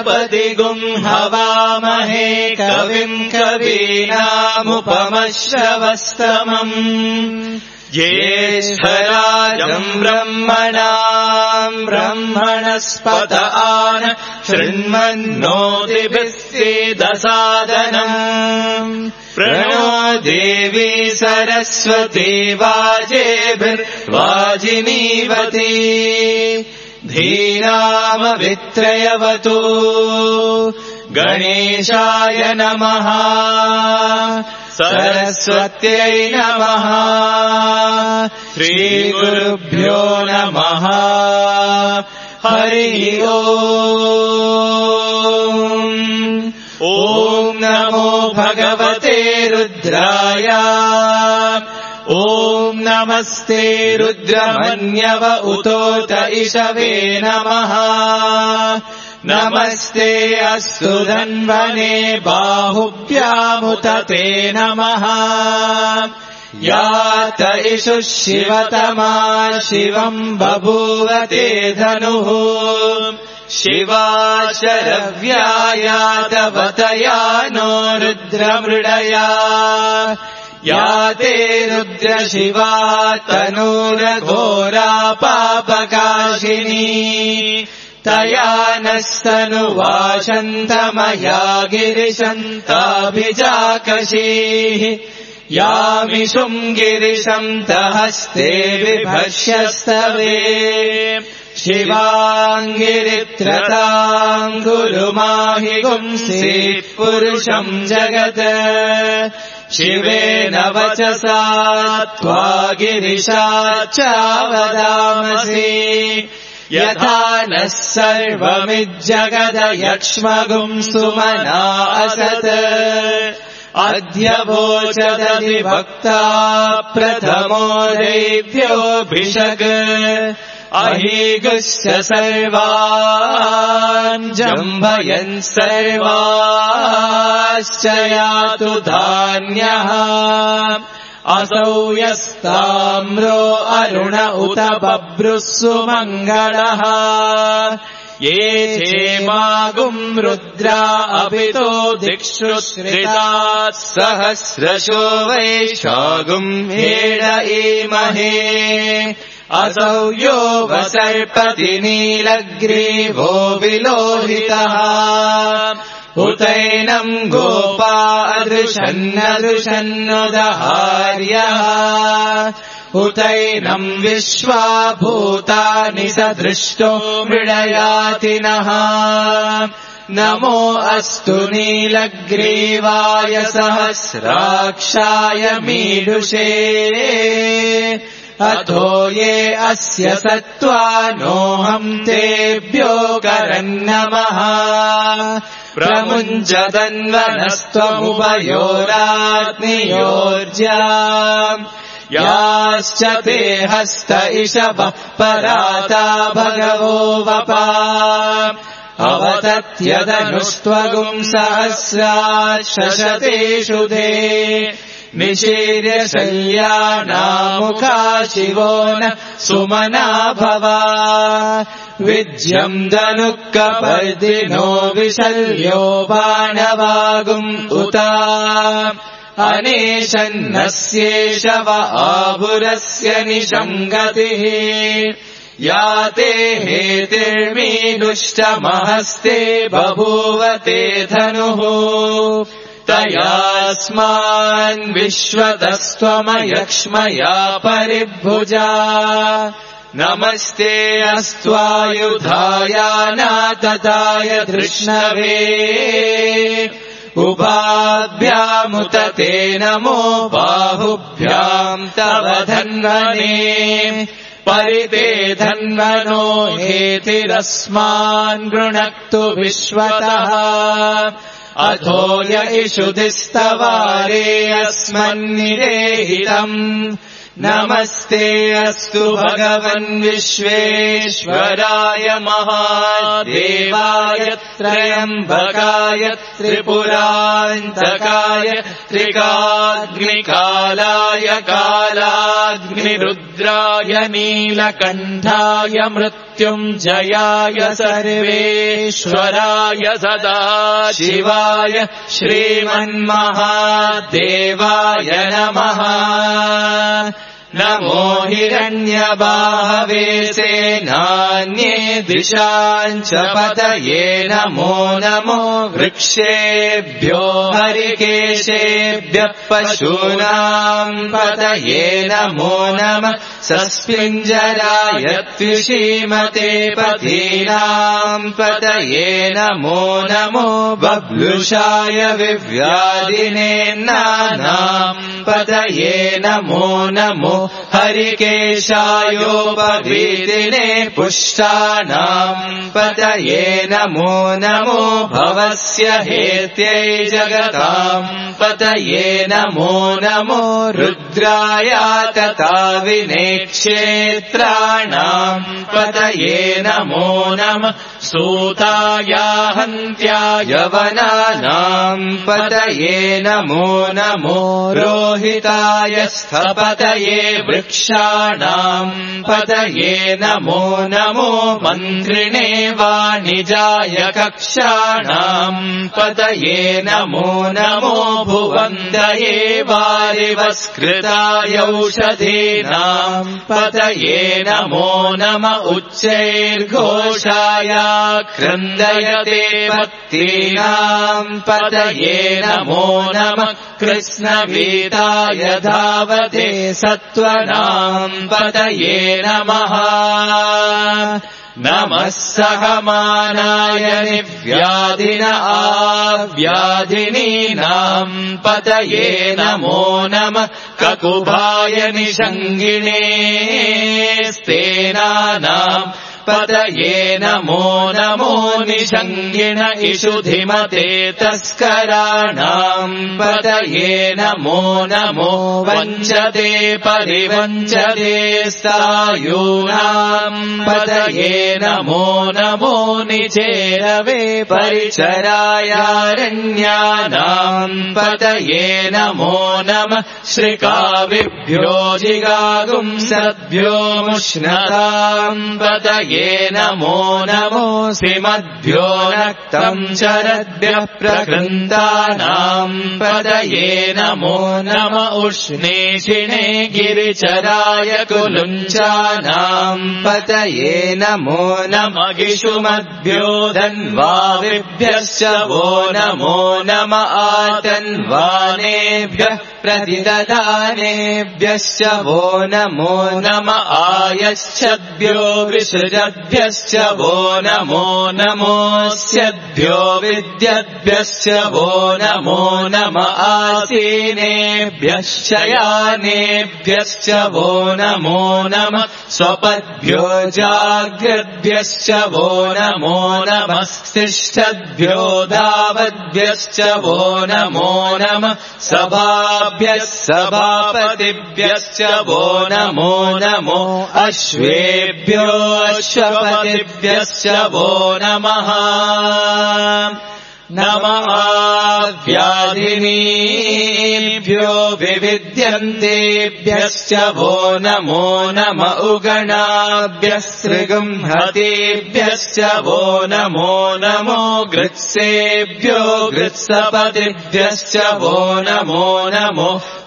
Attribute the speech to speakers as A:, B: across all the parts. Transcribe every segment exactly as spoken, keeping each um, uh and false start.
A: गणपतिगुं हवामहे कविं कवीनामुपमश्रवस्तमम् ज्येष्ठराजम् ब्रह्मणाम् ब्रह्मणस्पत आन शृण्वन्नोतिभिः सीदसादनम् प्रणो देवी सरस्वती वाजेभिर्वाजिनीवती धीरामवित्रयवतु गणेशाय नमः सरस्वत्यै नमः श्रीगुरुभ्यो नमः हरि ओम् ॐ नमो भगवते रुद्राय ॐ नमस्ते रुद्रमन्यव उतोत इषवे नमः नमस्ते अस्तु धन्वने बाहुभ्यामुत ते नमः यात इषुः शिवतमा शिवम् बभूव ते धनुः शिवा शरव्यायातवतया नो रुद्रमृडया या ते रुद्रशिवा तनूरघोरा पापकाशिनी तया नस्तनुवाशन्तमया गिरिशन्ताभिजाकशीः यामिषुम् गिरिशन्तहस्ते बिभर्ष्यस्तवे शिवाङ्गिरित्रताम् गुरुमाहि गुंसि पुरुषम् जगत् शिवेन वचसा त्वा गिरिशाच्चावदामसि यथा नः सर्वमिज्जगदयक्ष्मगुम् सुमना असत् अद्य भोजदधिभक्ता प्रथमो देव्योऽभिषग् अहीगुश्च सर्वान् जम्भयन् सर्वाश्च यातु धान्यः असौ यस्ताम्रो अरुण उत बभ्रुः सुमङ्गलः ये चेमागुम् रुद्रा अभितो दिक्षु श्रिताः सहस्रशो वैशागुम् हेड ईमहे असौ यो वसर्पति नीलग्रीवो विलोहितः उतैनम् गोपा अदृशन्नदृशन्नुदहार्यः उतैनम् विश्वा भूतानि सदृष्टो मृडयातिनः नमो अस्तु नीलग्रीवाय सहस्राक्षाय मीडुषे अथो ये अस्य सत्त्वानोऽहम् तेभ्यो करन्नमः प्रमुञ्चदन्वनस्त्वमुभयोराग्नियोर्जा याश्च ते हस्त इषवः पराता भगवो वपा अवतत्यदनुस्त्वगुम् सहस्रात् शशतेषु ते निशीर्य शल्यानामुखा शिवो न सुमना भवा विज्यम् धनुःकपर्दिनो विशल्यो बाणवागुम् उता अनेशन्नस्येष व आभुरस्य निशङ्गतिः या ते हेतिर्मीनुष्टमहस्ते बभूव ते धनुः तयास्मान् विश्वतस्त्वमयक्ष्मया परिभुजा नमस्ते अस्त्वायुधाय नातताय धृष्णवे उभाभ्यामुत ते नमो बाहुभ्याम् तव धन्वने परिते धन्वनो हेतिरस्मान् गृणक्तु विश्वतः अथो य इषुधिस्तवारे अस्मन्निरेहितम् नमस्ते अस्तु भगवन् विश्वेश्वराय महादेवाय त्र्यम्बकाय त्रिपुरान्तकाय त्रिकाग्निकालाय कालाग्निरुद्राय नीलकण्ठाय मृत्युञ्जयाय सर्वेश्वराय सदाशिवाय श्रीमन्महादेवाय नमः। नमो हिरण्यबाहवे सेनान्ये दिशाञ्च पतये नमो नमो वृक्षेभ्यो हरिकेशेभ्यः पशूनाम् पतये नमो नमः सस्पिञ्जराय त्विषीमते पथीनाम् पतये नमो नमो बभ्लुषाय विव्याधिनेन्नानाम् पतये नमो नमो हरिकेशायोपवीतिने पुष्टानाम् पतये नमो नमो भवस्य हेत्यै जगताम् पतये नमो नमो रुद्राय तथा विनेक्षेत्राणाम् पतये नमो नमः सूताय हन्त्याय वनानाम् पतये नमो नमो रोहिताय स्थपतये वृक्षाणाम् पतये नमो नमो मन्त्रिणे वाणिजाय कक्षाणाम् पतये नमो नमो भुवन्दये वारिवस्कृताय औषधीनाम् पतये नमो नम उच्चैर्घोषाय क्रन्दयते भक्तीनाम् पतये नमो नमः कृष्णवीताय धावते सत्त्वनाम् पतये नमः। नमः सहमानाय निव्याधिन आव्याधिनीनाम् पतये नमो नमः ककुभाय निषङ्गिणे स्तेनानाम् पतये नमो नमो निषङ्गिण इषुधिमते तस्कराणाम् पतये नमो नमो वञ्चते परिवञ्चते स्थायूनाम् पतये नमो नमो निचेरवे परिचरायारण्यानाम् पतये नमो नमः श्रिकाविभ्यो जिगागुंसद्भ्यो मुष्णताम् पतये ये नमो नमो श्रीमद्भ्यो नक्तम् शरद्भ्यः प्रकृन्तानाम् पतये नमो नम उष्णेशिणे गिरिचराय कुलुञ्चानाम् पतये नमो नम गिषुमद्भ्यो धन्वाविभ्यश्च वो नमो नम आतन्वानेभ्यः प्रतिददानेभ्यश्च वो नमो नम आयच्छद्भ्यो विसृजद्भ्यश्च वो नमो नमोऽस्यद्भ्यो विद्यद्भ्यश्च वो नमो नम आसीनेभ्यश्च यानेभ्यश्च वो नमो नम स्वपद्भ्यो जाग्रद्भ्यश्च वो नमो नमः तिष्ठद्भ्यो धावद्भ्यश्च वो नमो नम सभाभ्यः सभापतिभ्यश्च वो नमो नमो अश्वेभ्यो अश्वपतिभ्यश्च वो नमः। नमः व्याधिनीभ्यो विविद्यन्तेभ्यश्च वो नमो नम उगणाभ्यः सृगंहतेभ्यश्च वो नमो नमो गृत्सेभ्यो गृत्सपतिभ्यश्च वो नमो नमो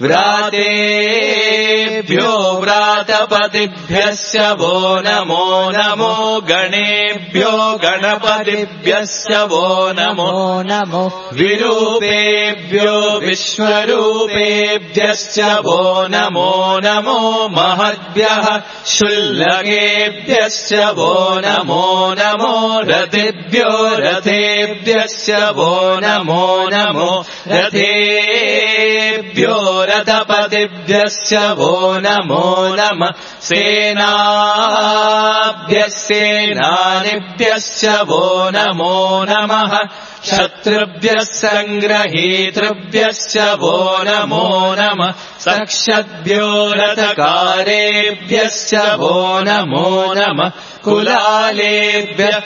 A: व्रातेभ्यो व्रातपतिभ्यश्च वो नमो नमो गणेभ्यो गणपतिभ्यश्च वो नमो नमो विरूपेभ्यो विश्वरूपेभ्यश्च वो नमो नमो महद्भ्यः शुल्लकेभ्यश्च वो नमो नमो रथेभ्यो रथेभ्यश्च वो नमो नमो रथेभ्यो रथपतिभ्यश्च वो नमो नमः सेनाभ्यः सेनानिभ्यश्च वो नमो नमः शत्रुभ्यः सङ्ग्रहीतृभ्यश्च वो नमो नमः सक्षद्भ्यो रथकारेभ्यश्च वो नमो नमः कुलालेभ्यः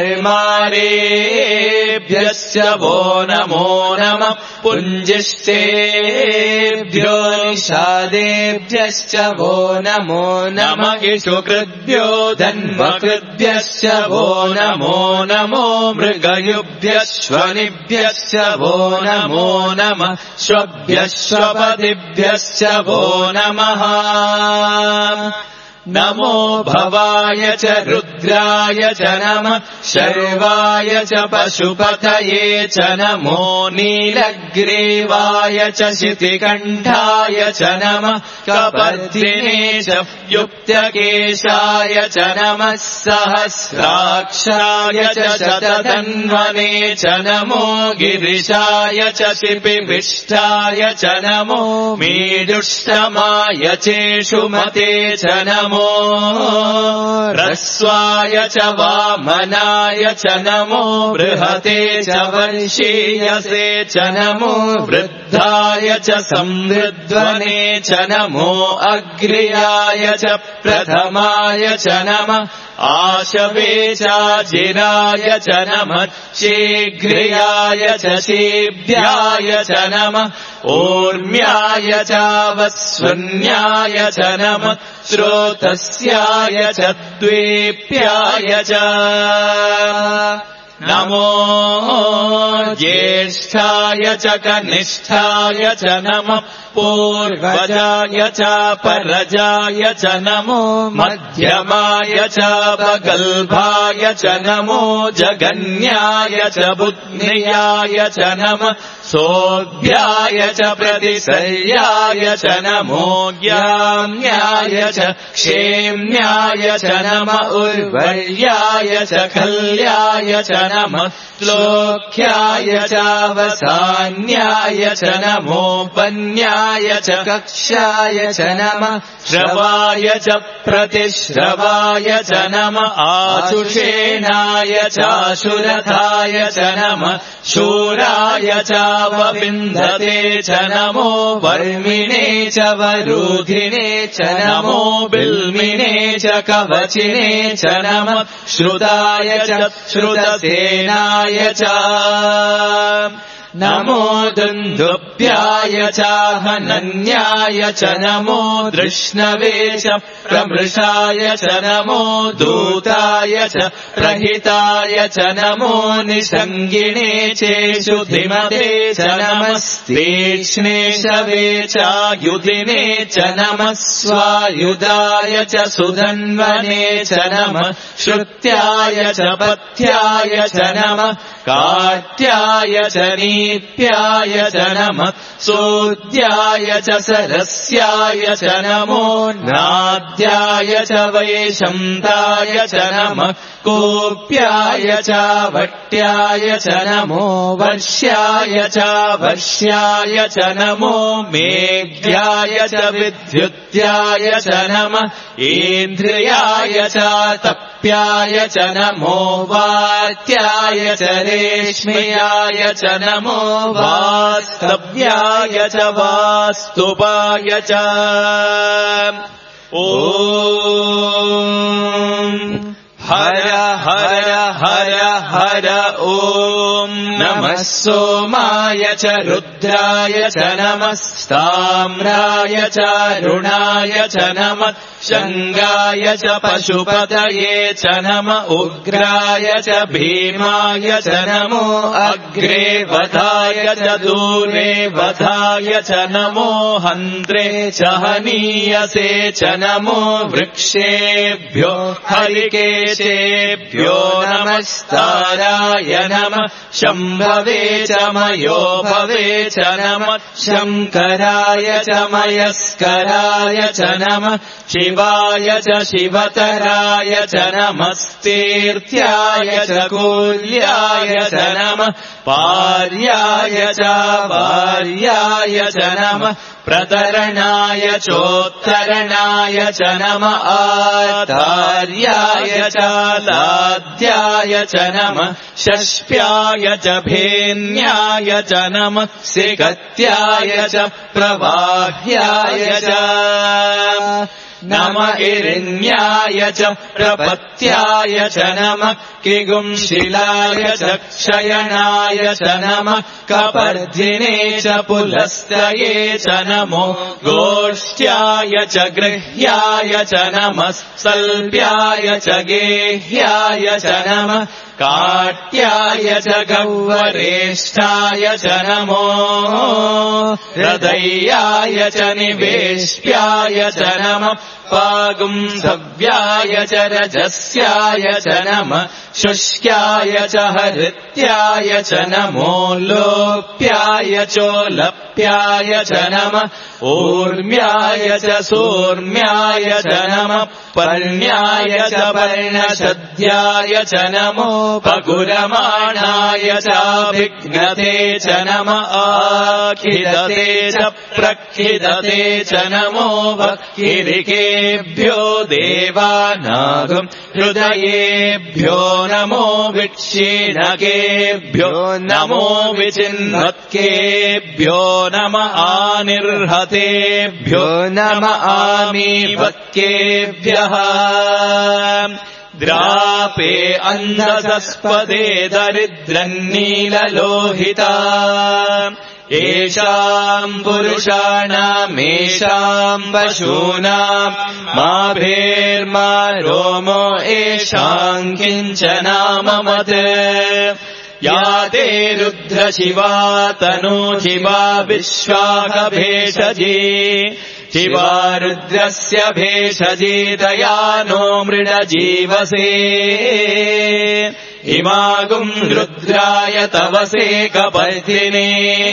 A: कर्मारेभ्यश्च वो नमो नमः पुञ्जिष्टेभ्यो निषादेभ्यश्च वो नमो नमः इषुकृद्भ्यो धन्वकृद्भ्यश्च वो नमो नमो मृगयुभ्यश्वनिभ्यश्च वो नमो नमः श्वभ्यश्वपतिभ्यश्च वो नमः नमो भवाय च रुद्राय च नमः शर्वाय च पशुपतये च नमो नीलग्रीवाय च शितिकण्ठाय च नमः कपर्दिने च युक्तकेशाय च नमः सहस्राक्षाय च शतधन्वने च नमो गिरिशाय च शिपिविष्टाय च नमो मीजुष्टमाय चेषुमते च नमो रस्वाय च वामनाय च नमो बृहते च वर्षीयसे च नमो वृद्धाय च संवृध्वने च नमो अग्र्याय च प्रथमाय च नमः आशवे चाजिराय च नमः शीघ्रियाय च शीभ्याय च नमः ऊर्म्याय चावस्वन्याय च नमः श्रोतस्याय च द्वीप्याय च नमो ज्येष्ठाय च कनिष्ठाय च नमः पूर्वजाय च परजाय च नमो मध्यमाय च बगल्भाय च नमो जगन्याय च बुद्ध्याय च नमः सोऽभ्याय च प्रतिसर्याय च नमो ज्ञान्याय च क्षेम्याय च नमः उर्वर्याय च कल्याय च नमः श्लोक्याय चावसान्याय च नमो पन्याय च कक्षाय च नमः श्रवाय च प्रतिश्रवाय च नमः आशुषेणाय चाशुरथाय च नमः शूराय चावविन्धते च नमो वर्मिणे च वरुधिने च नमो बिल्मिने च कवचिने च नमः श्रुताय च श्रुतसेनाय च नमो दुन्दुभ्याय चाहनन्याय च नमो दृष्णवे च प्रमृषाय च नमो दूताय च प्रहिताय च नमो निषङ्गिणे चेषु धिमते च नमस्तीक्ष्णे शवे चायुधिने च नमः स्वायुधाय च सुधन्वने च नमः श्रुत्याय च पथ्याय च नमः काट्याय च नीप्याय च नमः सोद्याय च सरस्याय च नमो नाद्याय च वैशन्ताय च नमः कोप्याय च वट्याय च नमो वर्ष्याय च वर्ष्याय च नमो मेघ्याय च विद्युत्याय च नमः इन्द्रियाय च तप्याय च नमो वात्याय च रेश्म्याय च नमो वास्तव्याय च वास्तुपाय च ॐ हर हर हर हर ॐ नमः सोमाय च रुद्राय च नमः ताम्राय च रुणाय च नमः शङ्गाय च पशुपतये च नमः उग्राय च भीमाय च नमो अग्रे वधाय च दूरे वधाय च नमो हन्त्रे च हनीयसे च नमो वृक्षेभ्यो हरिकेशेभ्यो नमस्ताराय नमः शम्भवे च मयो भवे च नमः शङ्कराय च मयस्कराय च नमः शिवाय च शिवतराय च नमस्तीर्थ्याय च कूल्याय च नमः पार्याय च पार्याय च नमः प्रतरणाय चोत्तरणाय च नम आधार्याय च लाद्याय च नम षष्प्याय च भेन्याय च नम सिगत्याय च प्रवाह्याय च नम इरिण्याय च प्रपत्याय च नम किगुंशिलाय च क्षयणाय च नम कपर्दिने च पुलस्तये च नमो गोष्ठ्याय च गृह्याय च नमः सल्प्याय च गेह्याय च नमः काट्याय च गौवरेष्ठाय च नमो हृदयाय च निवेश्याय च नमः पागुंसव्याय च रजस्याय च नमः शुष्क्याय च हरित्याय च नमो लोप्याय चोलप्याय च नमः ऊर्म्याय च सूर्म्याय च नमः पर्ण्याय च पर्णशद्याय च नमो पकुरमाणाय चाभिघ्नते च नमः आखिदते च प्रखिदते च नमो भक्तिरिकेभ्यो देवानागं हृदयेभ्यो नमो विक्षीणकेभ्यो नमो विचिन्वत्केभ्यो नम आनिर्हतेभ्यो नम आमीवत्केभ्यः द्रापे अन्धसस्पदे दरिद्रन्नीललोहिता येषाम् पुरुषाणामेषाम् पशूनाम् मा भेर्मा रोमो येषाम् किञ्चनाममत् या ते रुद्रशिवा तनु शिवा विश्वाकभेषजी शिवा रुद्रस्य भेषजी दयानो मृडजीवसे इमागुम् रुद्राय तवसे कपर्दिने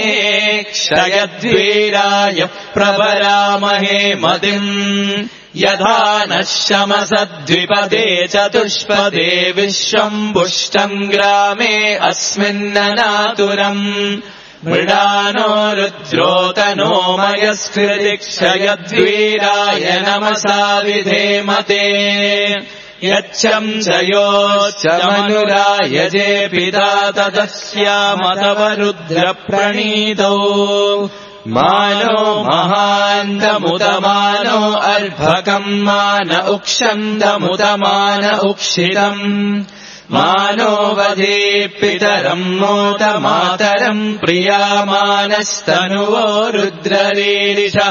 A: क्षयद्वीराय प्रवरामहे मतिम् यथा नः शमसद्विपदे चतुष्पदे विश्वम्बुष्टम् ग्रामे अस्मिन्ननातुरम् मृडानो रुद्रोतनो मयस्कृतिक्षयद्वीराय नमसा विधेमते यच्छम् च योश्च मनुरायजे पिता तदस्यामतव रुद्रप्रणीतौ मानो महान्दमुतमानो अर्भकम् मान उक्षन्दमुतमान उक्षितम् मानो वधे पितरम् मोत मातरम् प्रियामानस्तनुवो रुद्ररीरिषः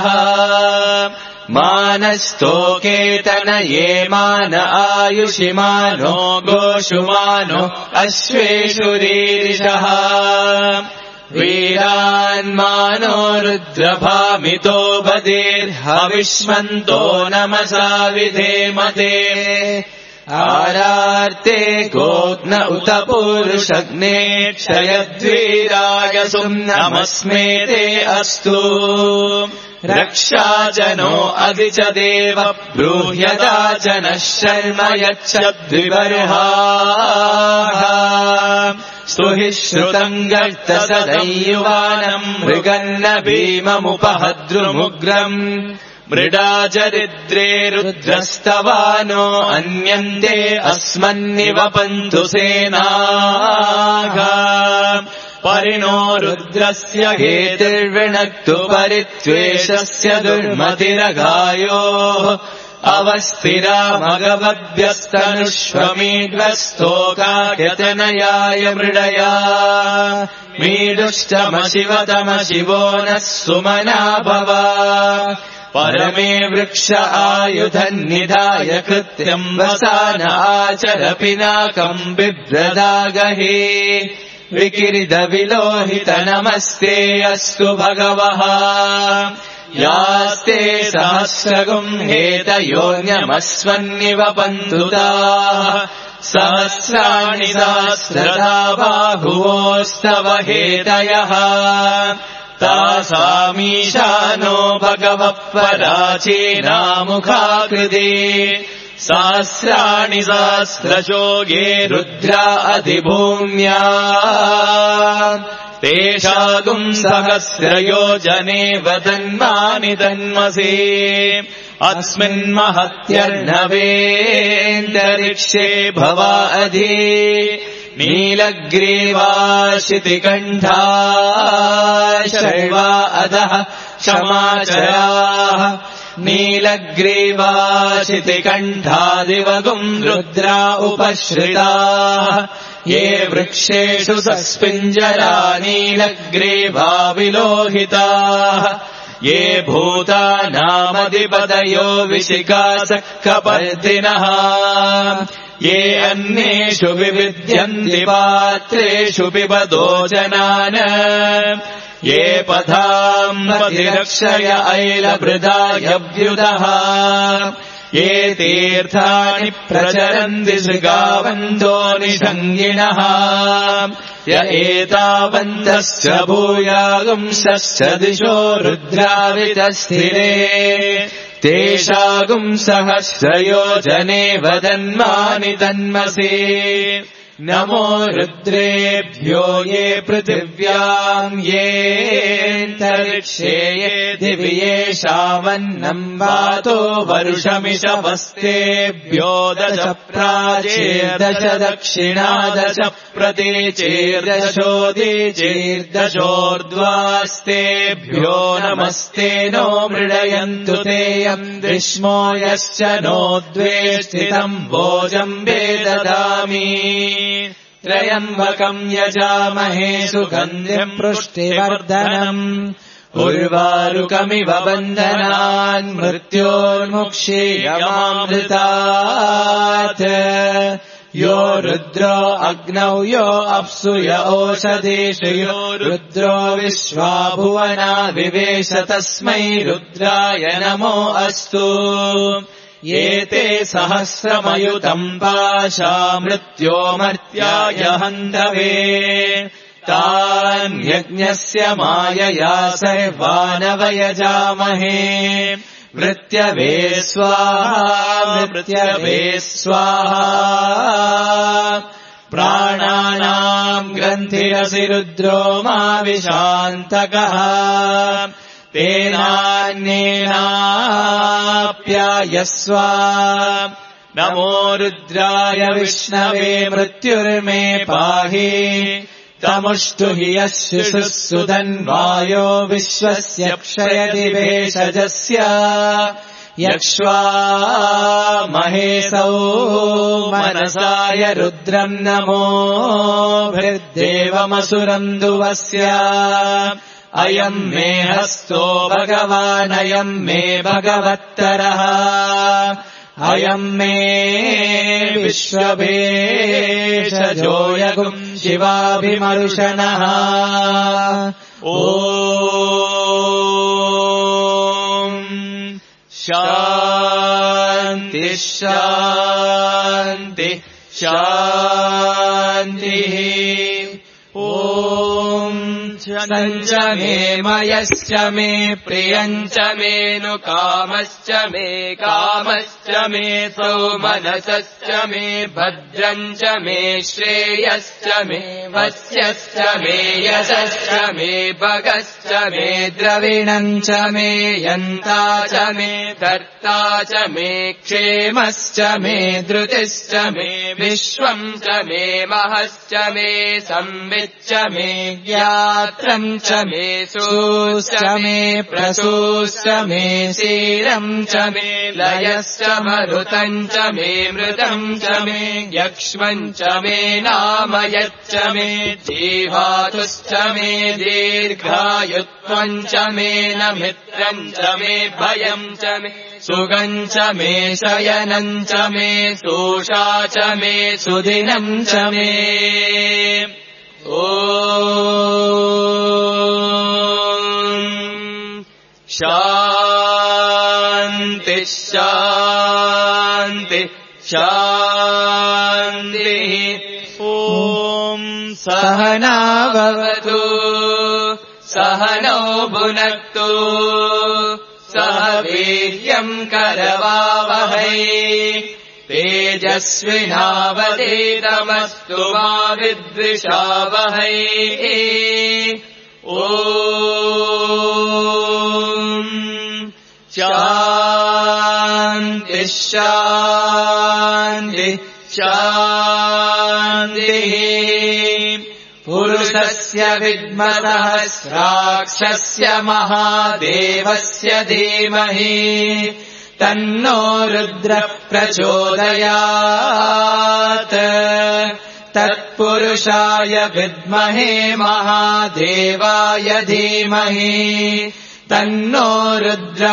A: मानस्तोकेतनये मान आयुषि मानो गोषु मानो अश्वेषु रीरिषः वीरान्मानो रुद्रभामितो बधिर्हविष्मन्तो नमसा विधेमते आरार्ते गोग्न उत पुरुषग्ने क्षयद्वीराय सुम्नमस्मेते अस्तु रक्षाजनो अधि च देव ब्रूह्यता च नः शर्म यच्छद्विबर्हाः स्तुहि श्रुतम् गर्त सदैयुवानम् मृगन्न भीममुपहद्रुमुग्रम् मृडाचरिद्रे रुद्रस्तवानो अन्यन्ते अस्मन्निवपन्तु सेनाः परिणो रुद्रस्य हेतिर्विणक्तु परित्वेषस्य दुर्मतिरगायोः अवस्थिरा मगवभ्यस्तनुष्वमीड्वस्तोकायतनयाय मृडया मीडुष्टमशिवतमशिवो नः सुमना भव परमे वृक्ष आयुधन्निधाय कृत्यम् वसान आचर पिनाकम् बिभ्रदागहे विकिरिदविलोहित नमस्ते अस्तु भगवः यास्ते सहस्रगुम् हेतयोऽन्यमस्वन्निवपन्तुताः सहस्राणि सहस्रधा बाहुवोस्तव हेतयः तासामीशानो भगवः पराचीनामुखाकृते सहस्राणि सहस्रशोगे रुद्रा अधिभूम्या तेषागुम् सहस्रयोजने वदन्मानि तन्मसि अस्मिन्महत्यर्णवेऽन्तरिक्षे भवा अधि नीलग्रीवाशितिकण्ठा शर्वा अधः क्षमाचराः नीलग्रीवाशितिकण्ठादिवगुम् रुद्रा उपश्रिताः ये वृक्षेषु सस्पिञ्जरा नीलग्रीवा विलोहिताः ये भूतानामधिपतयो विशिखासक्कपर्दिनः ये अन्येषु विविद्यन्ति पात्रेषु पिबतो जनान् ये पथाम्बधिरक्षय ऐलभृदायभ्युदः ये तीर्थानि प्रचरन्ति शृगावन्तो निषङ्गिणः य एतावन्तश्च भूयागुंसश्च दिशो रुद्रावितस्थिरे तेषागुम् सहस्रयोजने वदन्मानि तन्मसि नमो रुद्रेभ्यो ये पृथिव्याम् येऽन्तरिक्षे ये दिवि येषामन्नम् वातो वरुषमिषवस्तेभ्यो दश प्राचेर्दश दक्षिणा दश प्रतीचेर्दशोदीचेर्दशोर्ध्वास्तेभ्यो नमस्ते नो मृडयन्तु तेऽयम् ग्रीष्मो यश्च नो द्वेष्टितम् भोजम्बे ददामि त्रयम्बकम् यजामहे सुगन्धिम् पुष्टिवर्धनम् उर्वारुकमिव बन्धनान् मृत्योर्मुक्षीयमामृतात् यो रुद्रो अग्नौ यो अप्सु य ओषधीषु यो रुद्रो विश्वा भुवना विवेश तस्मै रुद्राय नमो अस्तु ये ते सहस्रमयुतम् पाशा मृत्योमर्त्याय हन्तवे तान्यज्ञस्य मायया सर्वानवयजामहे मृत्यवे स्वाहा मृत्यवे स्वाहा प्राणानाम् ग्रन्थिरसि रुद्रो मा विशान्तकः तेनान्येनाप्यायस्व नमो रुद्राय विष्णवे मृत्युर्मे पाहि तमुष्टु हि यः शिशुः सुधन्वायो विश्वस्य क्षयति भेषजस्य यक्ष्वा महेशौ मनसाय रुद्रम् नमो भृद्देवमसुरम् दुवस्य अयम् मे हस्तो भगवानयम् मे भगवत्तरः अयम् मे विश्वभेषजो यगुम् शिवाभिमर्शनः ॐ शान्ति शान्ति शान्तिः ॐ च मे मयश्च मे प्रियञ्च मे नु कामश्च मे कामश्च मे सौमनसश्च मे भद्रञ्च मे श्रेयश्च मे वस्यश्च मे यशश्च मे भगश्च मे द्रविणञ्च मे यन्ता च मे धर्ता च मे क्षेमश्च मे धृतिश्च मे विश्वम् च मे महश्च मे संविच्च मे ज्ञात्रम् च मे सूश्च मे प्रसूश्च मे क्षीरम् च मे लयश्च मरुतम् च मे मृतम् च मे यक्ष्मम् च मे नामयच्च मे जीवातुश्च मे दीर्घायुत्वम् च मे न मित्रम् च मे भयम् च मे सुगम् च मे शयनम् च मे सोषा च मे सुदिनम् च मे ॐ शान्ति शान्ति शान्तिः ॐ सहना भवतु सहनौ भुनक्तु सह वीर्यम् करवावहै तेजस्विनावधीतमस्तु मा विद्विषावहै। ॐ शान्ति शान्ति शान्तिः। पुरुषस्य विद्मसहस्राक्षस्य महादेवस्य धीमहि तन्नो रुद्रः प्रचोदयात्। तत्पुरुषाय विद्महे महादेवाय धीमहि तन्नो रुद्रः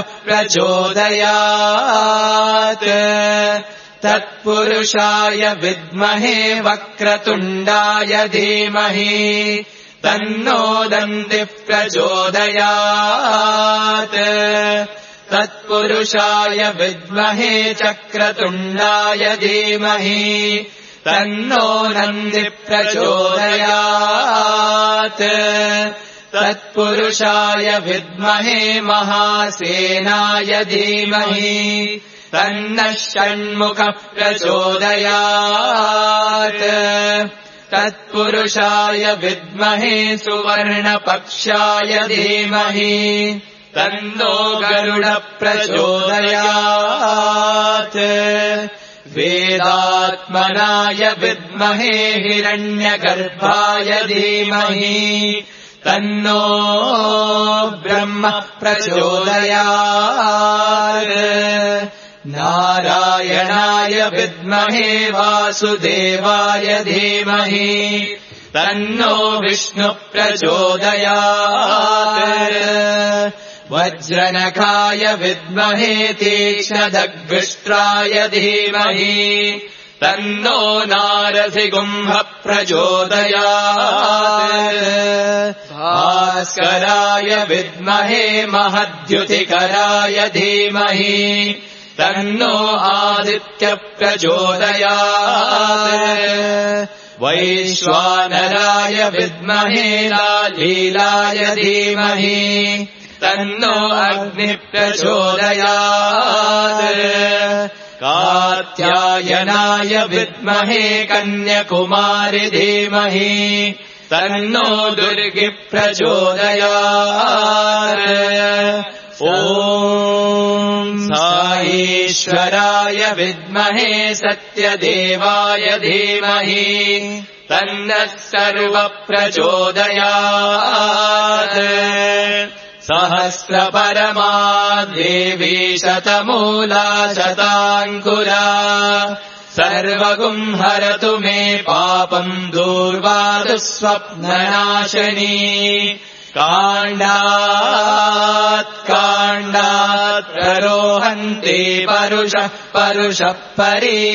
A: प्रचोदयात्। तत्पुरुषाय विद्महे वक्रतुण्डाय धीमहि तन्नो दन्तिः प्रचोदयात्। तत्पुरुषाय विद्महे चक्रतुण्डाय धीमहि तन्नो नन्दिः प्रचोदयात्। तत्पुरुषाय विद्महे महासेनाय धीमहि तन्नः षण्मुखः प्रचोदयात्। तत्पुरुषाय विद्महे सुवर्णपक्षाय धीमहि तन्नो गरुडः प्रचोदयात्। वेदात्मनाय विद्महे हिरण्यगर्भाय धीमहि तन्नो ब्रह्म प्रचोदयात्। नारायणाय विद्महे वासुदेवाय धीमहि तन्नो विष्णुः प्रचोदयात्। वज्रनखाय विद्महे तीक्ष्णदग्विष्ट्राय धीमहि तन्नो नारसिंहः प्रचोदयात्। भास्कराय विद्महे महद्युतिकराय धीमहि तन्नो आदित्यः प्रचोदयात्। वैश्वानराय विद्महे लीलाय धीमहि तन्नो अग्निः प्रचोदयात्। कात्यायनाय विद्महे कन्याकुमारी धीमहि तन्नो दुर्गिः प्रचोदयात्। ॐ साईश्वराय विद्महे सत्यदेवाय धीमहि तन्नः सर्वः प्रचोदयात्। सहस्रपरमा देवी शतमूला शताङ्कुरा सर्वगुं हरतु मे पापम् दूर्वादु स्वप्ननाशनी। काण्डात् काण्डात् प्ररोहन्ति परुषः परुषः परि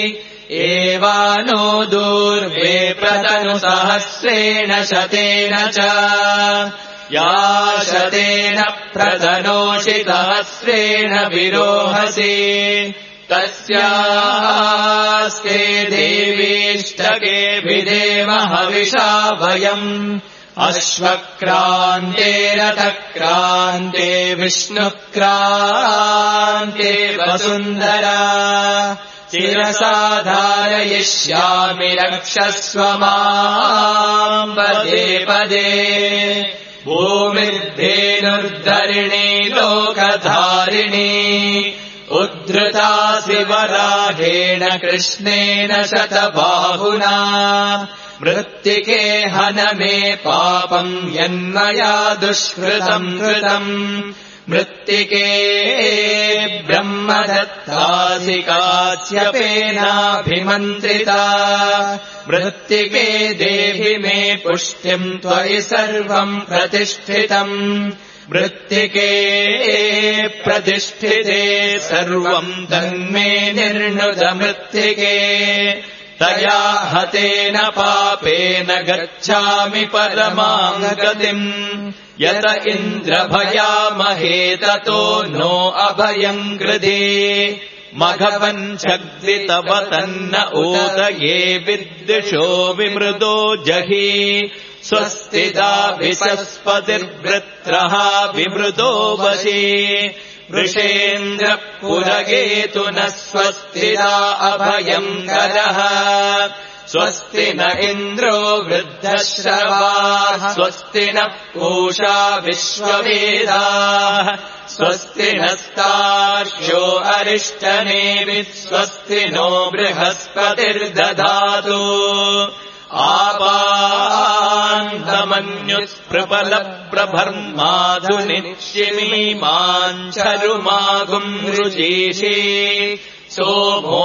A: एवानो दूर्वे प्रतनु सहस्रेण शतेन च या शतेन प्रतनोषि सहस्रेण विरोहसि तस्यास्ते देवीष्टके विधेम हविषा वयम् अश्वक्रान्ते रथक्रान्ते विष्णुक्रान्ते वसुन्धरा चिरसा धारयिष्यामि रक्षस्व माम् पदे पदे। भूमिर्धेनुर्धरिणी लोकधारिणी उद्धृतासि वराहेण कृष्णेन शतबाहुना मृत्तिके हन मे पापम् यन्मया दुष्कृतम् कृतम्। मृत्तिके ब्रह्मदत्तासि काश्यपेनाभिमन्त्रिता मृत्तिके देहि मे पुष्टिम् त्वयि सर्वम् प्रतिष्ठितम्। मृत्तिके प्रतिष्ठिते सर्वम् तन्मे निर्णुत मृत्तिके तया हतेन पापेन गच्छामि परमाम् गतिम्। यत इन्द्रभयामहे ततो नो अभयम् कृधे मघवञ्चग्दितव तन्न ऊदये विद्विषो विमृदो जहि स्वस्तिदा विसस्पतिर्वृत्रः विमृदो वशे वृषेन्द्र पुरगेतु न स्वस्तिदा अभयम् करः स्वस्ति न इन्द्रो वृद्धश्रवाः स्वस्ति न पूषा विश्ववेदाः स्वस्ति नस्तार्क्ष्यो अरिष्टनेमिः स्वस्ति नो बृहस्पतिर्दधातु आपान्तमन्युत्प्रबलप्रभर्माधुनिक्षिमीमाञ्छरुमागुम् रुजीषे सोमो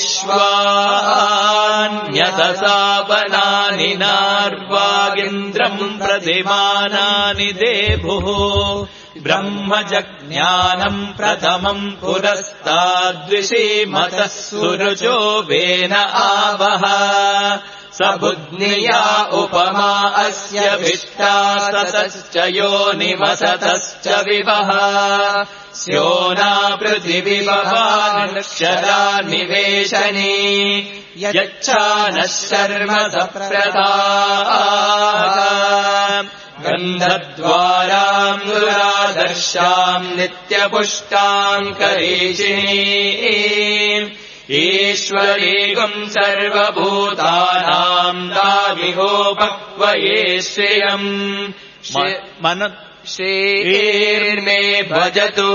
A: विश्वान्यतसापनानि नार्वागिन्द्रम् प्रतिमानानि देभुः ब्रह्मजज्ञानम् प्रथमम् पुरस्ताद्विषीमतः सुरुचो वेन आवह स बुध्निया उपमा अस्य विष्टा सतश्च योनिवसतश्च विवः स्योना पृथिविवहानक्षरा निवेशने यच्छानः शर्म सप्रदाः गन्धद्वाराम् दुरादर्शाम् नित्यपुष्टाम् करीषिणीम् ईश्वरीगम् सर्वभूतानाम् दामिहोपक्वये श्रियम् मन श्रीर्मे भजतु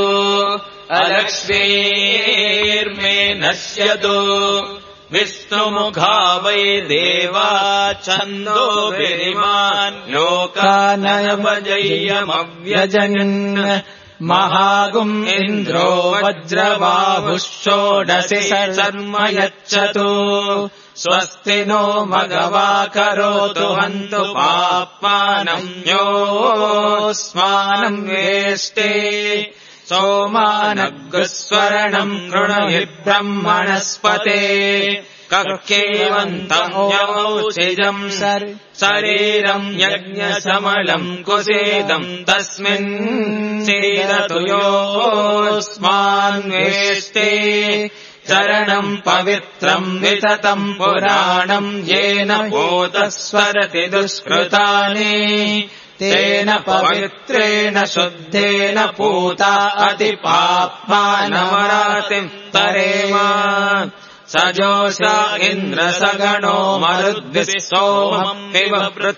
A: अलक्ष्मीर्मे नश्यतु विष्णुमुखा वै देवा छन्दो विरिमान् लोकानयमजय्यमव्यजयन् महागुम् इन्द्रो वज्रबाहुः षोडशि शर्म यच्छतु स्वस्ति नो मघवा करोतु हन्तु पाप्मानम् योऽस्मानम् वेष्टे सोमानग्स्वरणम् कृणहि ब्रह्मणस्पते कक्केवन्तम् यमौषिजम् शरीरम् यज्ञसमलम् कुसेदम् तस्मिन् सीदतु योऽस्मान्वेष्टे चरणम् पवित्रम् विततम् पुराणम् येन भूतस्वरति दुष्कृतानि तेन पवित्रेण शुद्धेन पूता अतिपाप्मानमरातिम् तरेम सजोषा इन्द्रसगणो मरुद्भिः सोमम् इव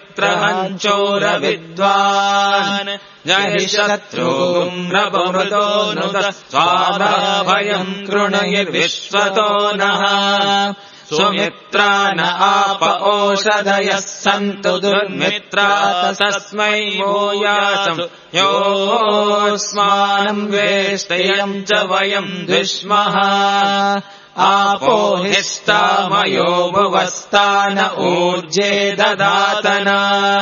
A: वृत्रहञ्चोरविद्वान् जहि शत्रूम् नवमृतो नुतः स्वाभाभयम् कृणुर्विश्वतो नः सुमित्रा न आप ओषधयः सन्तु दुर्मित्रा तस्मै भूयासम् योऽस्मान् वेष्टयम् च वयम् द्विष्मः आपो हिष्टामयो भुवस्तान ऊर्जे ददातना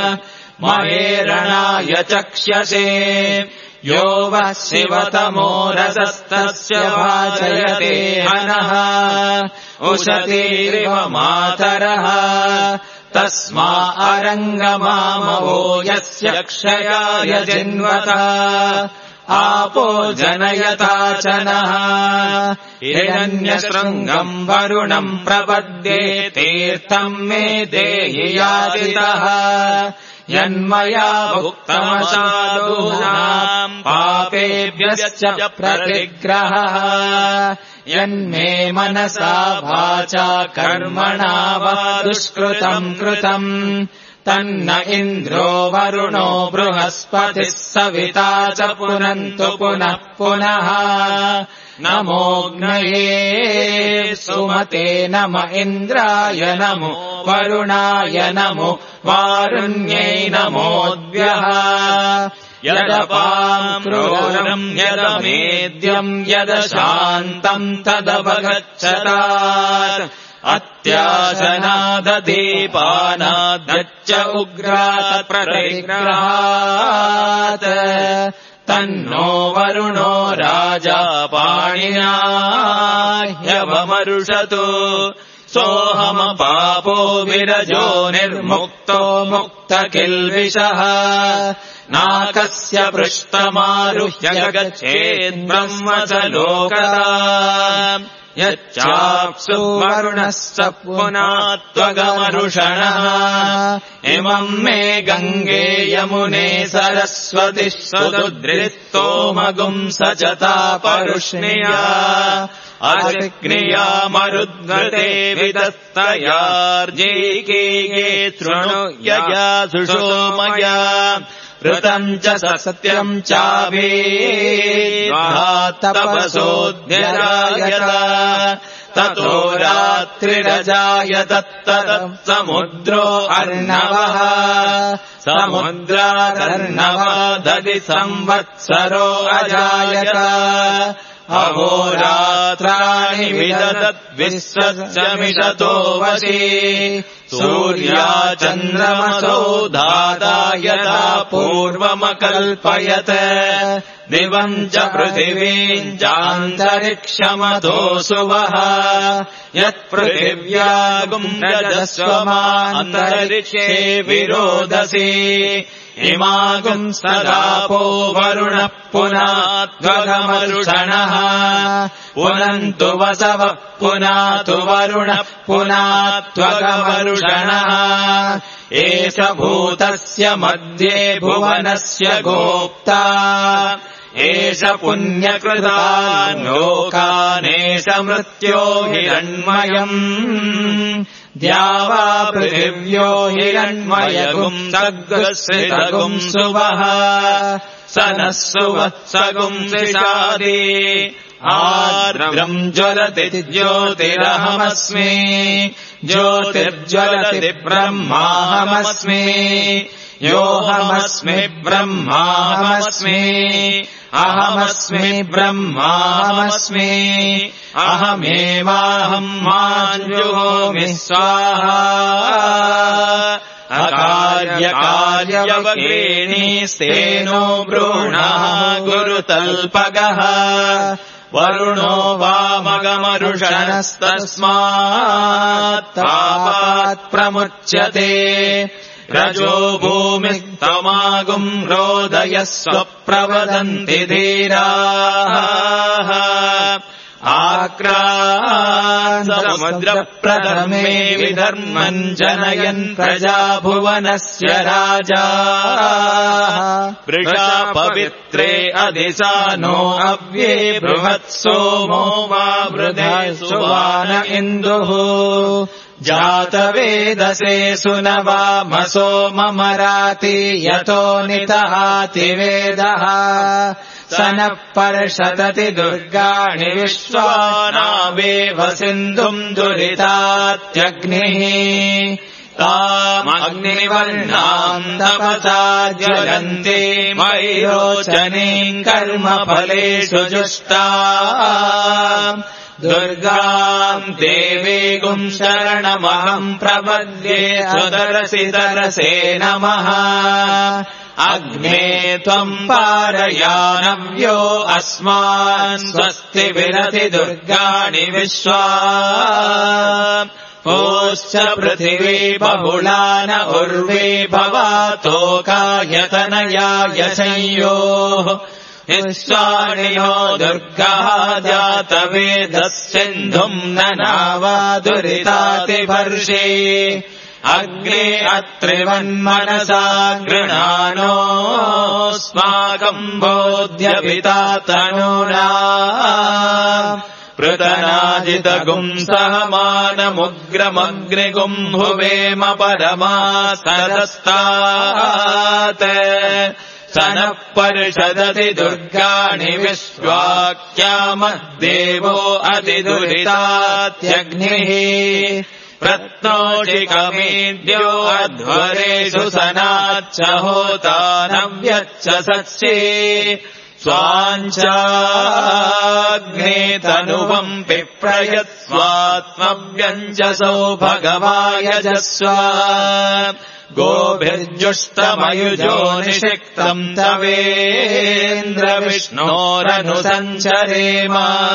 A: महेरणाय चक्ष्यसे यो वः शिवतमो रसस्तस्य भाजयते हनः उशतीरिव मातरः तस्मा अरङ्गमामवो यस्य क्षयाय जिन्वता आपो जनयता च नः हिरण्यशृङ्गम् वरुणम् प्रपद्ये तीर्थम् मे देहि याचितः यन्मया भुक्तमसाधूनाम् पापेभ्यश्च प्रतिग्रहः यन्मे मनसा वाचा कर्मणा वा दुष्कृतम् कृतम् तन्न इन्द्रो वरुणो बृहस्पतिः सविता च पुनन्तु पुनः पुनः नमोऽग्नये सुमते नम इन्द्राय नमो वरुणाय नमो वारुण्यै नमोऽद्भ्यः यदपाम् क्रूरम् यदमेद्यम् यदशान्तम् तदपगच्छतात् अत्याशनाददीपानाद्यच्च उग्रात् प्रतिग्रहात् तन्नो वरुणो राजा पाणिना ह्यवमरुषतु सोऽहमपापो विरजो निर्मुक्तो मुक्तकिल्बिषः नाकस्य पृष्ठमारुह्य गच्छेद्ब्रह्म च लोकता यच्चाप्सु वरुणः स पुनः त्वगमरुषणः इमम् मे गङ्गे यमुने सरस्वतिः सुदुद्रिक्तोमगुम् सचता परुष्णिया अग्निया मरुद्गते विदत्तयार्जीकीगे शृणु यया सुषोमया ऋतम् च सत्यम् चाभितपसोऽध्यजायत ततो रात्रिरजायत तत्समुद्रो अर्णवः समुद्रादर्णवादधि संवत्सरो अजायत अहोरात्राणि विदधत् विश्वस्य मिषतो वशी सूर्या चन्द्रमसो धादायता पूर्वमकल्पयत् दिवम् च पृथिवीम् चान्तरिक्षमतोऽसुवः यत्पृथिव्यागुम् रजस्वमान्तरिक्षे विरोधसी इमागुम् सदापो वरुणः पुनात्वगमरुषणः पुनन्तु वसवः पुनातु वरुणः पुनात्वगमरुषणः एष भूतस्य मध्ये भुवनस्य गोप्ता एष पुण्यकृतान् लोकानेष मृत्यो हिरण्मयम् द्यावा पृथिव्यो हिरण्मयगुम् सग्रस्रितगुम् सुवः स नः सुवत्सगुम् सिषादि आर्द्रम् ज्वलति ज्योतिरहमस्मि ज्योतिर्ज्वलति ब्रह्माहमस्मि योऽहमस्मि ब्रह्माहमस्मि अहमस्मि ब्रह्माहमस्मि अहमेवाहम् माञ्जुहोमि स्वाहा अकार्यकार्यवक्रीणीस्तेनो भ्रूणः गुरुतल्पगः वरुणो वामगमरुषणस्तस्मात् तापात् प्रमुच्यते रजो भूमिस्तमागुम् रोदयस्व प्रवदन्ति धीराः आक्रान्तसमुद्रप्रथमे विधर्मम् जनयन् प्रजा भुवनस्य राजा वृषा पवित्रे अधिसानो अव्ये बृहत्सोमो वा वृधे सुवान इन्दुः जातवेदसे सुनवामसो ममराति यतो नितहाति वेदः स नः पर्षदति दुर्गाणि विश्वानावेव सिन्धुम् दुरितात्यग्निः तामग्निवर्णाम् तपसा ज्वलन्ति मयि रोचनीम् कर्मफलेषु जुष्टा दुर्गाम् देवीगुम् शरणमहम् प्रपद्ये सुदरसि तरसे नमः अग्ने त्वम् पारयानव्यो अस्मान् स्वस्ति विरति दुर्गाणि विश्वा ओश्च पृथिवी बहुला न उर्वी भवातोकायतनयाय संयोः विश्वाणिनो दुर्गः जातवेदः सिन्धुम् न नावा दुरितातिवर्षे अग्ने अत्रिवन्मनसा गृणानोऽस्माकम् बोध्यपिता तनूना पृतनाजितगुम् सहमानमुग्रमग्निगुम् भुवेम परमास्तरस्तात् स नः पर्षदति दुर्गाणि विश्वाक्यामः देवो अतिदुरितात्यग्निः प्रत्नोषिकमेद्यो अध्वरेषु सनाच्च होता नव्यच्च सत्सि स्वाञ्चाग्ने तनुवम् पिप्रयत्स्वात्मव्यञ्जसो भगवायजस्व गोभिर्जुष्टमयुजो निषिक्तम् तवेन्द्रविष्णोरनुसञ्चरेम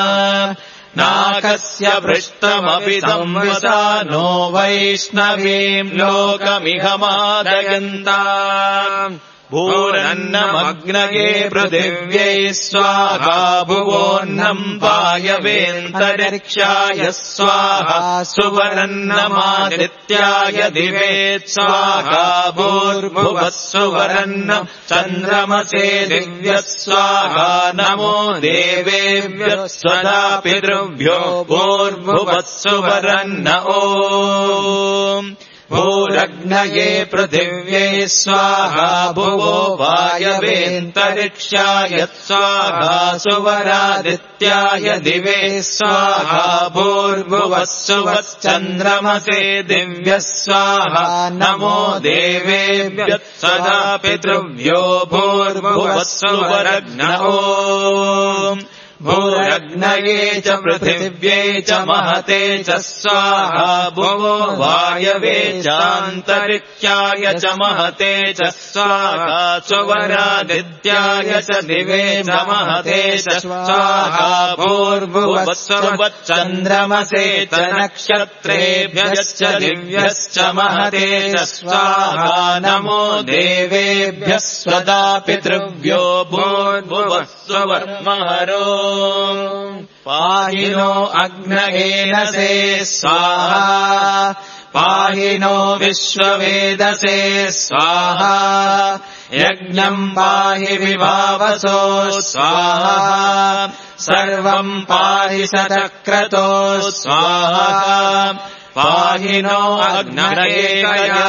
A: नाकस्य पृष्ठमपि संवसा नो वैष्णवीम् लोकमिह मादयन्ता भूरन्नमग्नये पृथिव्यै स्वाहा भुवोन्नम् वायवेऽन्तरिक्षाय स्वाहा सुवरन्नमादित्याय दिवे स्वाहा भूर्भुवः सुवरन्नम् चन्द्रमसे दिव्यः स्वाहा नमो देवेभ्यः स्वधा पितृभ्यो भूर्भुवः सुवरन्न ओम् भूरग्नये पृथिव्यै स्वाहा भुवो वायवेऽन्तरिक्षाय स्वाहा सुवरादित्याय दिवे स्वाहा भूर्भुवः सुवश्चन्द्रमसे दिव्यः स्वाहा नमो देवेभ्यः सदा पितृभ्यो भूर्भुवः सुवरग्न ओम् भूरग्नये च पृथिव्ये च महते च स्वाहा भुवो वायवे चान्तरिक्षाय च महते च स्वाहा सुवरादित्याय च दिवे च महते च स्वाहा भूर्भुवः सुवश्चन्द्रमसे च नक्षत्रेभ्यश्च दिव्यश्च महते च स्वाहा नमो देवेभ्यः स्वदा पितृभ्यो भूर्भुवः सुवर्महरो पाहि नो अग्नयेनसे स्वाहा पाहि नो विश्ववेदसे स्वाहा यज्ञम् पाहि विभावसो स्वाहा सर्वम् पाहि सचक्रतो स्वाहा पाहि नो अग्नयेकया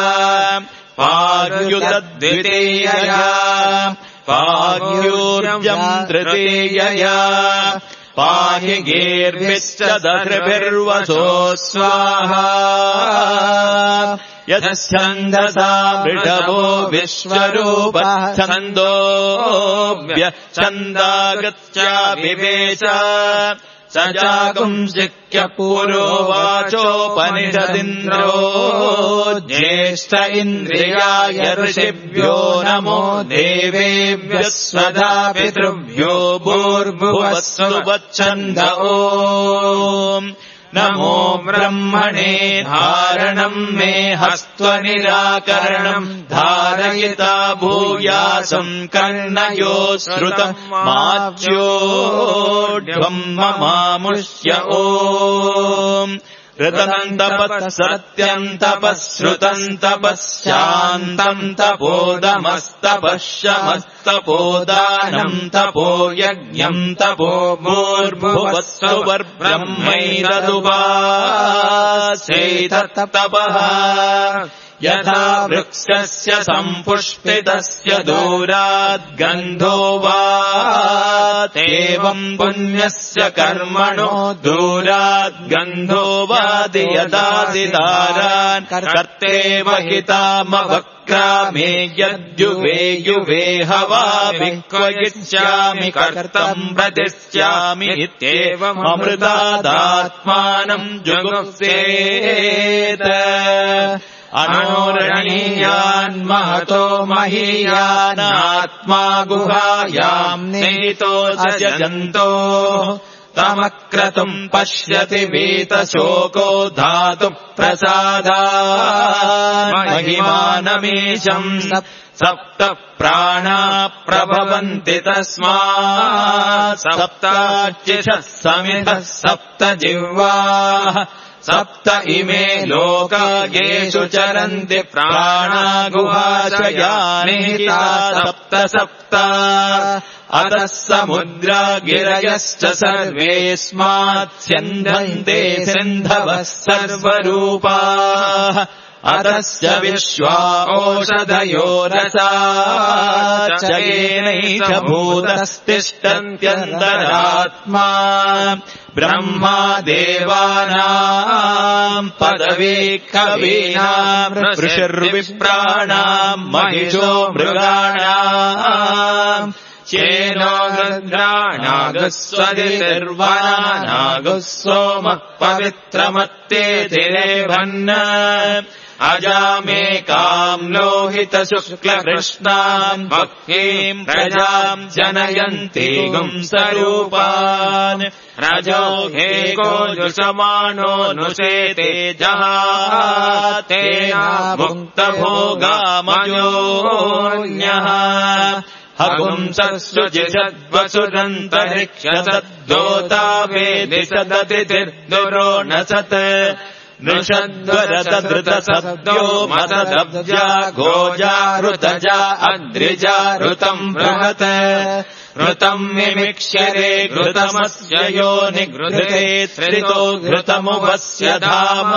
A: पार्युतद्वितीयया पार्यूर्जम् तृतीयया पाहि गीर्भिश्च दर्भिर्वसो स्वाहा यच्छन्दसा वृषभो विश्वरूपः छन्दोभ्यः छन्दागत्या विवेच स जागुंसिक्य पुरोवाचोपनिषदिन्द्रो ज्येष्ठ इन्द्रियाय ऋषिभ्यो नमो देवेभ्यः स्वधा पितृभ्यो भूर्भुवः सुवच्छन्द ओम् नमो ब्रह्मणे धारणम् मे हस्त्वनिराकरणम् धारयिता भूयासम् कर्णयो श्रुतम् माच्योढ्यम् ममामुष्य ओम् ऋतम् तपः सत्यम् तपः श्रुतम् तपः शान्तम् तपोदमस्तपः शमस्तपोदानम् तपो यज्ञम् तपो भूर्भुवः सुवर्ब्रह्मैतदुपास्यैतत्तपः यथा वृक्षस्य सम्पुष्पितस्य दूराद्गन्धो वा एवम् पुण्यस्य कर्मणो दूराद्गन्धो वादि यदादिदारान् कर्तेव हितामवक्रामे यद्युवे युवे हवामि क्वयिष्यामि कर्तम् प्रदिश्यामि इत्येवममृतादात्मानम् जुगुप्सेत अनोरणीयान् महतो महीयानात्मा गुहायाम् निहितो सजन्तो तमक्रतुम् पश्यति वीतशोको धातु प्रसादात् महिमानमीशम् सप्त प्राणा प्रभवन्ति तस्मात् सप्ताच्युषः समिधः सप्त जिह्वाः सप्त इमे लोका येषु चरन्ति प्राणा गुहाशयानिहिता सप्त सप्त अतः समुद्रा गिरयश्च सर्वेऽस्मात् स्यन्धन्ते सिन्धवः सर्वरूपाः अतस्य विश्वा ओषधयो रसा च येनैष भूतस्तिष्ठन्त्यन्तरात्मा ब्रह्मा देवानाम् पदवी कवीनाम् ऋषिर्विप्राणाम् महिषो मृगाणाम् चेनो गृह्णानागस्वदितिर्वनानागः सोमः पवित्रमत्तेतिरेभन् अजामेकाम् लोहितशुक्लकृष्णान् मह्यीम् प्रजाम् जनयन्ति गुंसरूपान् रजो एको जुषमाणो नुषेते जहातेन मुक्तभोगामयोऽन्यः हगुंसत्सुजिषद्वसुरन्तरिक्षसद्दोता वेदि सदतिर्दुरो न सत् नृषद्वरतधृतसद्यो मसदब्जा गोजा ऋतजा अद्रिजा ऋतम् बृहत् घृतम् विमिक्ष्यते घृतमस्य यो निगृहते श्रितो घृतमुपस्य धाम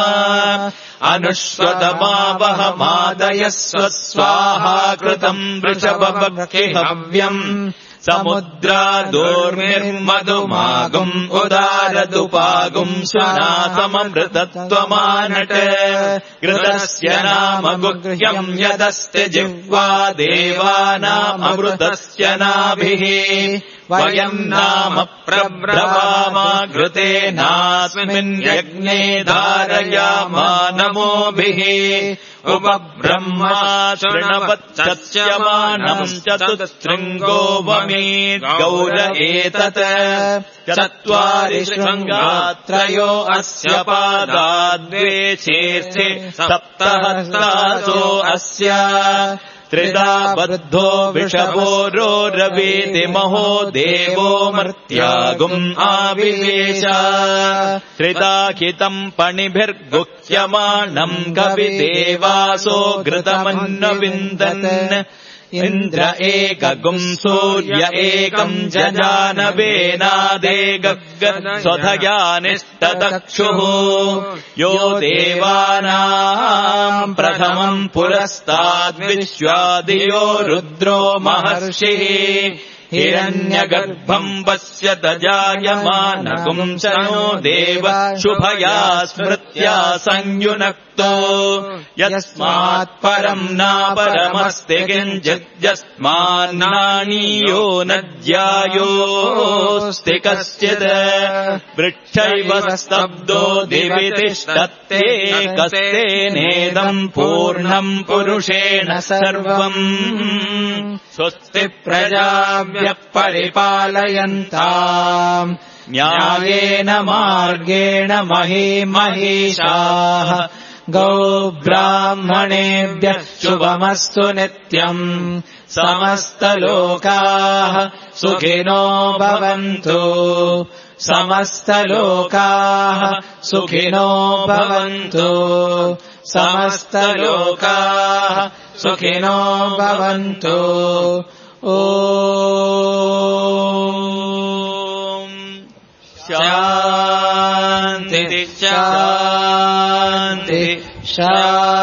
A: अनुष्वतमावहमादयस्व स्वाहा कृतम् वृषभवह्निहव्यम् समुद्रा दोर्मिर्मधुमागुम् उदारदुपागुम् स्वनासममृतत्वमानट घृतस्य नाम गुह्यम् यदस्ति जिह्वा देवानाममृतस्य नाभिः वयम् नाम प्रब्रवाम घृतेनास्मिन् यज्ञे धारयामा नमोभिः उपब्रह्मा शृणवत्सस्यमानम् चतुस्शृङ्गो वमीत् गौर एतत् चत्वारि शृङ्गात्रयो अस्य पादाद्वे शीर्षे सप्तहस्तासो अस्य त्रिधा बद्धो विषभोरो रवीति महो देवो मर्त्यागुम् आविवेश त्रिदाहितम् पणिभिर्गुह्यमाणम् कविदेवासो घृतमन्नविन्दन् इन्द्र एकगुम् सूर्य एकम् जजानवेनादेगगत्स्वधयानिष्टदक्षुः यो देवानाम् प्रथमम् पुरस्ताद्विश्वादियो रुद्रो महर्षिः हिरण्यगर्भम् पश्यत जायमानगुंसनो देव शुभया स्मृत्या संयुनक्तो यस्मात् परम् नापरमस्ति किञ्चित् यस्मान्नानीयो न ज्यायोऽस्ति कश्चित् वृक्षैव स्तब्दो दिवि तिष्ठत्ते कस्तेनेदम् पूर्णम् पुरुषेण सर्वम् स्वस्ति प्रजाभ्यः परिपालयन्ताम् न्यायेन मार्गेण महीमहीषाः गौ ब्राह्मणेभ्यः शुभमस्तु नित्यम् समस्तलोकाः सुखिनो भवन्तु समस्तलोकाः सुखिनो भवन्तु समस्तलोकाः सुखिनो भवन्तु ॐ शान्ति शान्ति शान्ति